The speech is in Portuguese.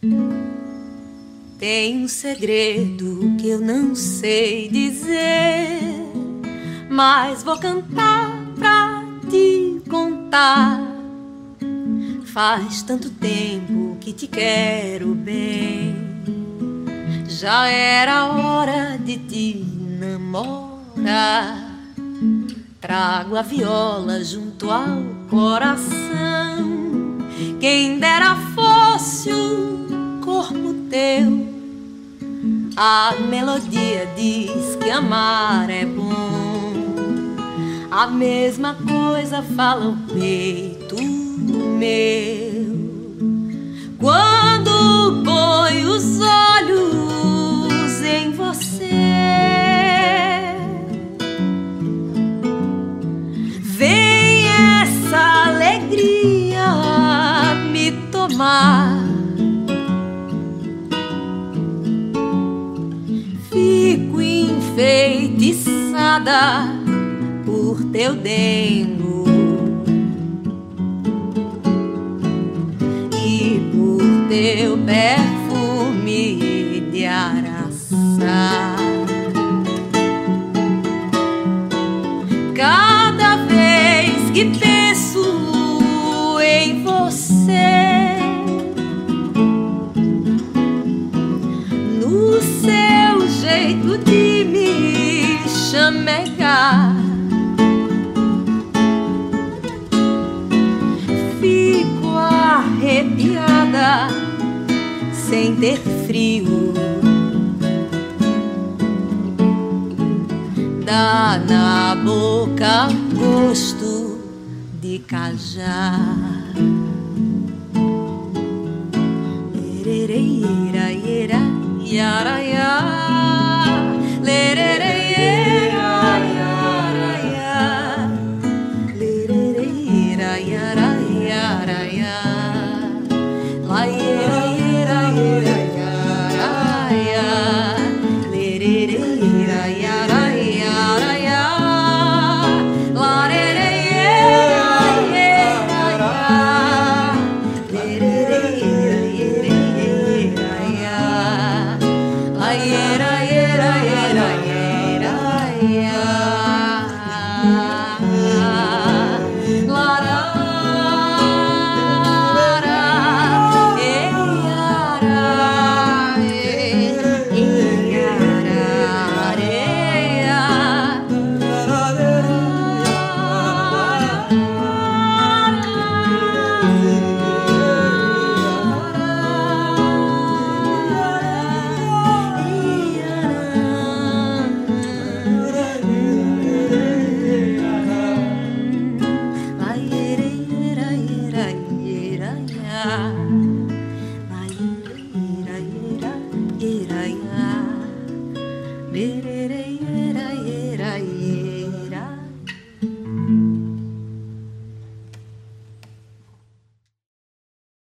Tem um segredo que eu não sei dizer, mas vou cantar pra te contar. Faz tanto tempo que te quero bem, já era hora de te namorar. Trago a viola junto ao coração, quem dera fosse o corpo teu. A melodia diz que amar é bom, a mesma coisa fala o peito meu. Quando põe os olhos em você, vem essa alegria me tomar. Fico enfeitiçada por teu dengo e por teu perfume de araçá. Cada vez que penso em você, no seu jeito de me chamegar, fico arrepiada sem ter frio. Dá na boca gosto de cajá. Lererê, ira, yara, yara, lererê, yara, yara, lererê, yara, yara, yara, la, yara, yara, yara, lererê, yara, yara, la, lererê, la,